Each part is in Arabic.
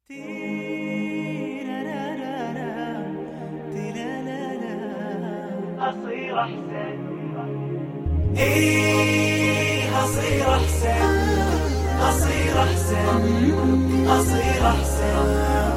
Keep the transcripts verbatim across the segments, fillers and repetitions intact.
أصير أحسن. إيه أصير أحسن، أصير أحسن، أصير أحسن.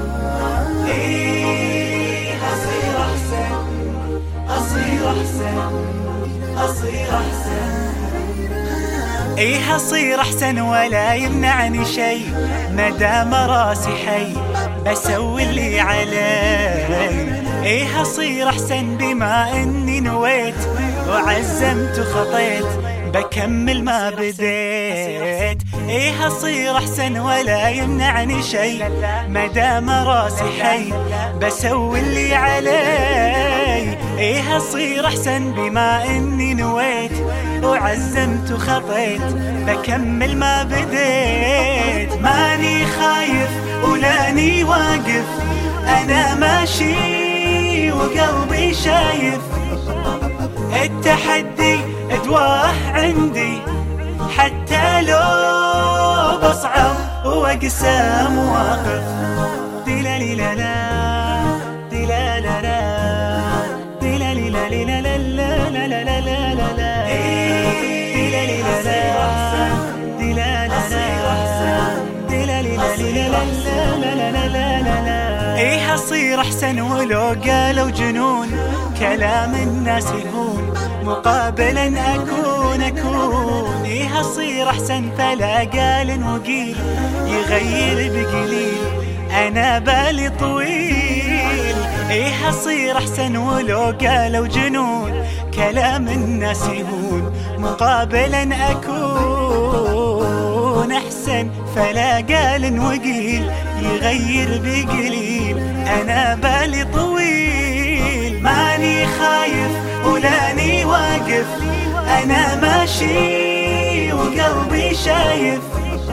إيه أصير أحسن، أصير أحسن، أصير أحسن. إيه أصير أحسن ولا يمنعني شي، مدام راسي حي بسوي اللي علي. إيه أصير أحسن بما إني نويت وعزمت وخطيت بكمل ما بديت. إيه أصير أحسن ولا يمنعني شي، مدام راسي حي بسوي اللي علي. إيه أصير أحسن بما إني نويت وعزمت وخطيت بكمل ما بديت. ماني خايف ولاني واقف، أنا ماشي وقلبي شايف. التحدي أدواه عندي حتى لو بصعب وأقسى مواقف. دلالي لا لا دلالي لا لا دلالي لا لا لا لا لا لا لا لا لا لا. دلالي لا لا دلالي دلالي لا لا لا لا لا لا لا. إيه أصير أحسن ولو قالوا جنون، كلام الناس يهون مقابلا أكون أكون. إيه أصير أحسن فلا قال وقيل يغير بقليل، أنا بالي طويل. إيه أصير أحسن ولو قالوا جنون، كلام الناس يهون مقابلا أكون أحسن. فلا قال وقيل يغير بقليل، أنا بالي طويل. ماني خايف ولاني واقف، أنا ماشي وقلبي شايف.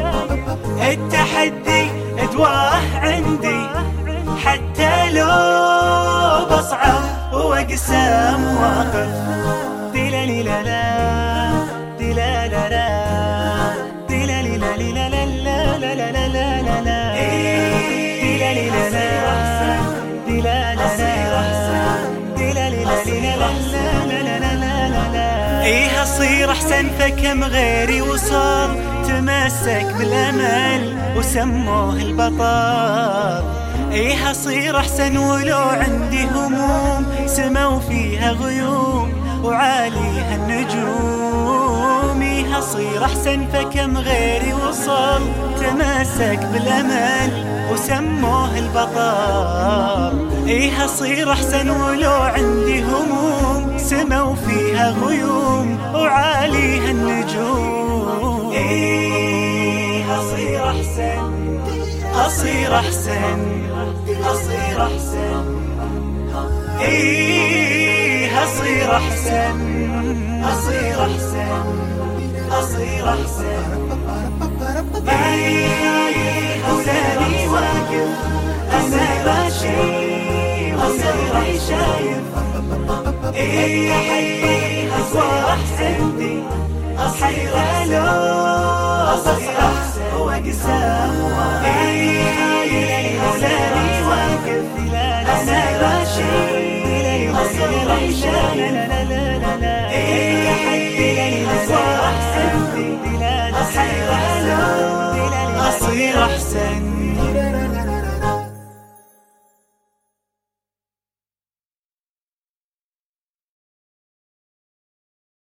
التحدي أدواه عندي حتى لو بصعب وأقسى مواقف. دلالي لا لا دلالي لا لا دلالي لا لا لا لا لا لا لا لا لا لا. دلالي لا لا دلالي لا دلالي لا لا لا لا لا لا. إيه أصير أحسن فكم غيري وصل تمسك بالأمل وسموه البطل. إيه أصير أحسن ولو عندي هموم سموا فيها غيوم وعاليها النجوم. إيه أصير أحسن فكم غيري وصل تمسك بالأمل وسموه البطل. إيه أصير أحسن ولو عندي هموم سموا فيها غيوم وعاليها النجوم. إيه أصير أحسن، أصير أحسن، أصير أحسن. إيه أصير أحسن، أصير أحسن، أصير أحسن. إيه ولاني واقف، أنا ماشي وقلبي شايف. إيه أصير عندي أصير لو أصير أحسن وأقسى